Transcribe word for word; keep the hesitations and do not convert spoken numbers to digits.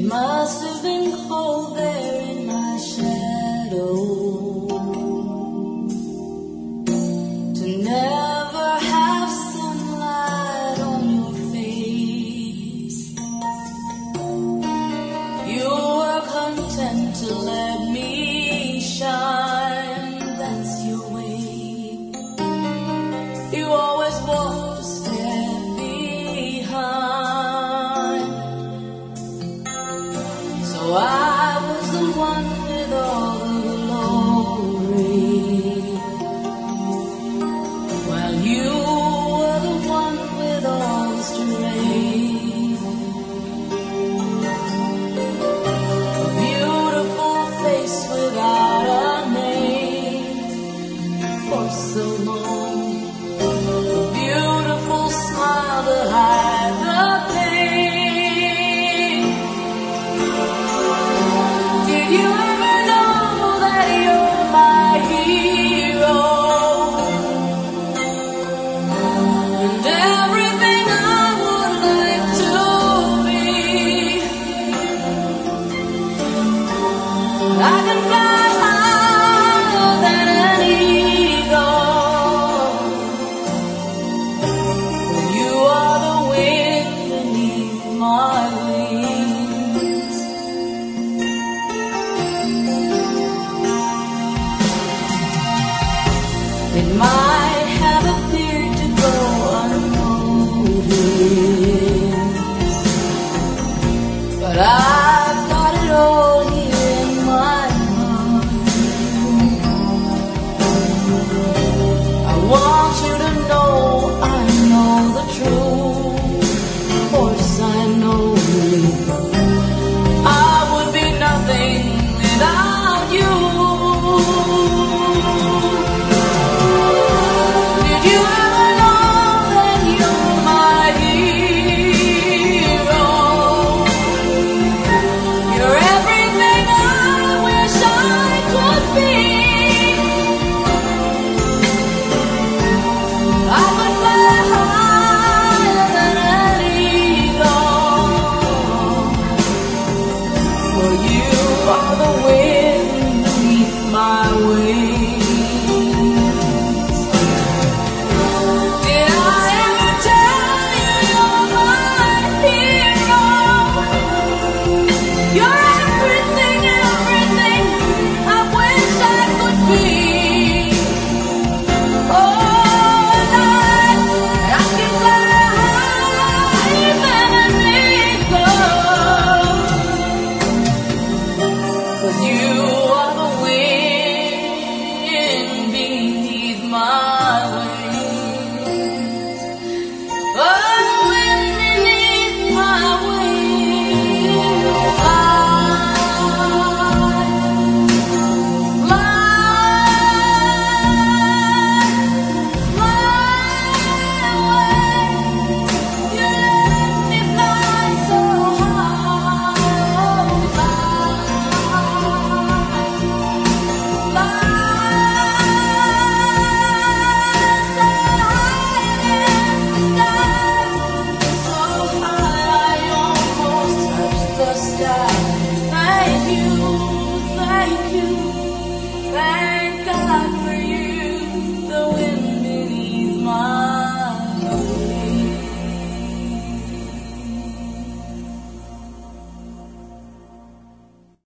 It must have been cold there in my shadow to never have sunlight on your face. You were content to let me shine, that's your way. You always walked a step behind. So I was the one with all the glory, while you were the one with all the strength. A beautiful face without a name for so long. A beautiful smile to hide the pain. Did you ever know that you're my hero? And everything I would like to be. I can fly higher than an eagle. You are the wind beneath my wings. It might have appeared to go unnoticed, but I